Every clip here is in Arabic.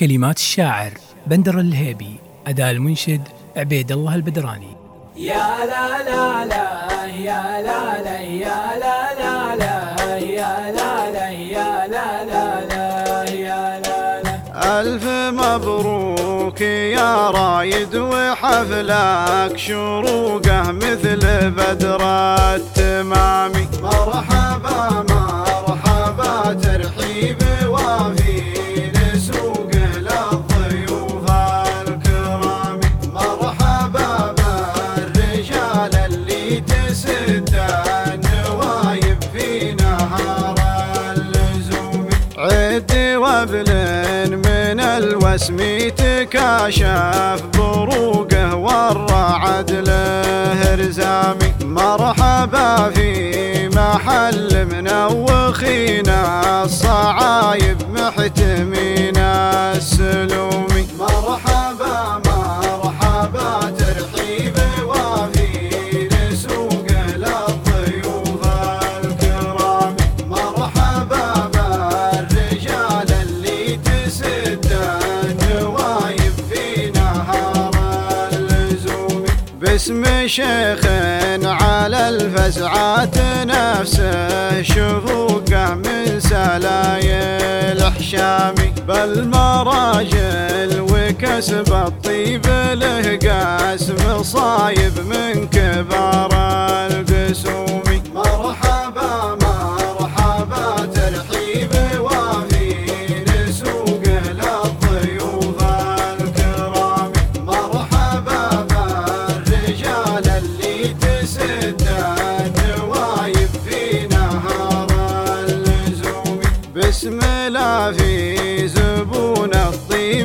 كلمات الشاعر بندر الهيبي، أداء المنشد عبيد الله البدراني. يا لا لا لا يا لا لا يا لا لا لا يا لا لا يا لا لا لا يا لا لا. ألف مبروك يا رايد وحفلك شروقه مثل بدر التمام. مرحبا مرحبا ترحيب وافي لسوقه للضيوف الكرام. مرحبا بالرجال اللي تسد النوايب في نهار اللزوم. عد وابل من الوسم تكاشف بروقه والرعد له رزامي. مرحبا في محل منوخين الصعايب محتمين السلومي. مرحبا مرحبا ترحيب وافي لسوقه للضيوف الكرام. مرحبا بالرجال اللي تسد النوايب في نهار اللزوم. باسم شيخ على الفزعات نفسه شفوقه من سلايل حشامي. بالمراجل وكسب الطيب له قاسم صايب من كبار القسوم. مرحبا مرحبا ترحيب وافي لسوقه للضيوف الكرام. مرحبا بالرجال اللي تسد النوايب في نهار اللزوم. بسم الله في زبون الطيب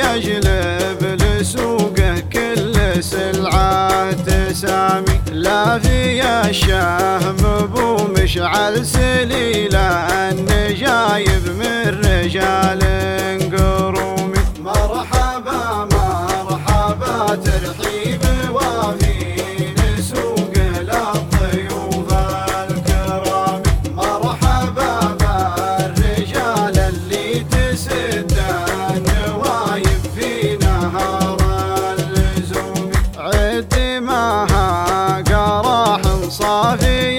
يجلب لسوقه كل سلعة تسامي. لا في الشهم بو مشعل سليلة النجايب من رجال قرومي. مرحبا مرحبا ترحيب وافي لسوقه للضيوف الكرام. مرحبا بالرجال اللي تسد النوايب في نهار اللزوم. عد معها قراح صافي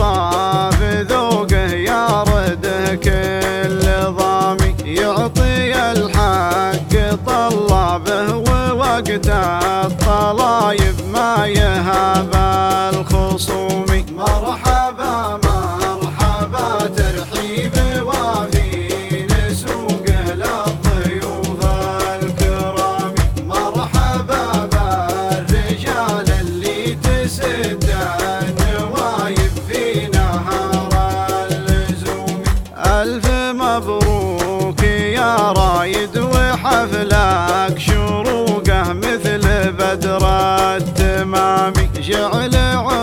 طاف ذوقه يارده كل ضامي. يعطي الحق طلابه ووقت الطلايب ما يهاب الخصوم. مرحبا مرحبا ترحيب وافي لسوقه للضيوف الكرام. مرحبا بالرجال اللي تسد النوايب في نهار اللزوم. ألف مبروك يا رايد وحفلك شروقه مثل بدر التمام. جعل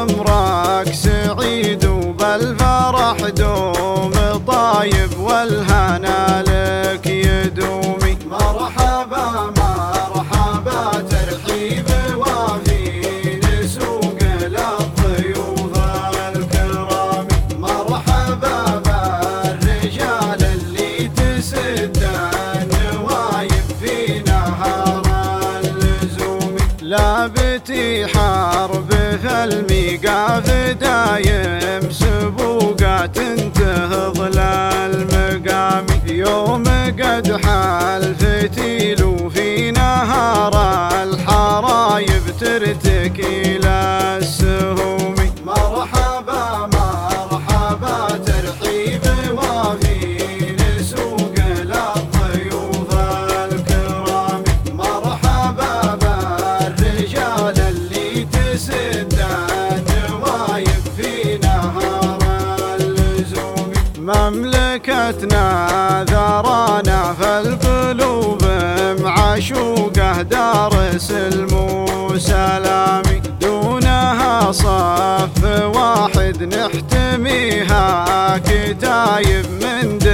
عمرك سعيد وبالفرح دوم طايب والهنا لك يدومي. مرحبا مرحبا ترحيب وافي لسوقه للضيوف الكرام. مرحبا بالرجال اللي تسد النوايب في نهار اللزوم. لابتي حرب في الميقاف دايم سبوقات تنتهض المقام. يوم قد حال فتيل وفي نهار الحرايب ترتكي للسهوم. مرحبا مرحبا ترحيب وافي لسوقه للضيوف الكرام. مرحبا بالرجال اللي تسد النوايب في نهار اللزوم. مملكتنا ذرانا فالقلوب معشوقه دار سلم وسلامي. دونها صف واحد نحتميها كتايب من